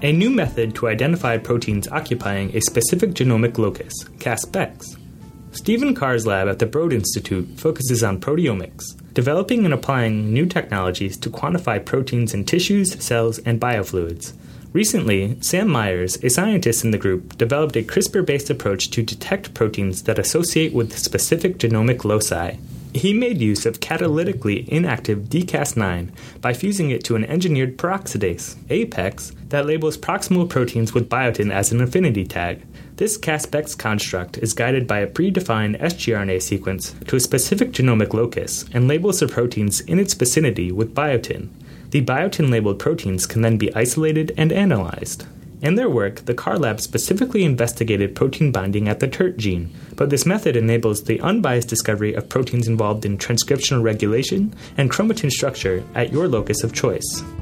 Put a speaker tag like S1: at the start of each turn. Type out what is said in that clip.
S1: a new method to identify proteins occupying a specific genomic locus, Cas-Spex. Stephen Carr's lab at the Broad Institute focuses on proteomics, developing and applying new technologies to quantify proteins in tissues, cells, and biofluids. Recently, Sam Myers, a scientist in the group, developed a CRISPR-based approach to detect proteins that associate with specific genomic loci. He made use of catalytically inactive dCas9 by fusing it to an engineered peroxidase, APEX, that labels proximal proteins with biotin as an affinity tag. This Cas-Spex construct is guided by a predefined sgRNA sequence to a specific genomic locus and labels the proteins in its vicinity with biotin. The biotin-labeled proteins can then be isolated and analyzed. In their work, the Carr lab specifically investigated protein binding at the TERT gene, but this method enables the unbiased discovery of proteins involved in transcriptional regulation and chromatin structure at your locus of choice.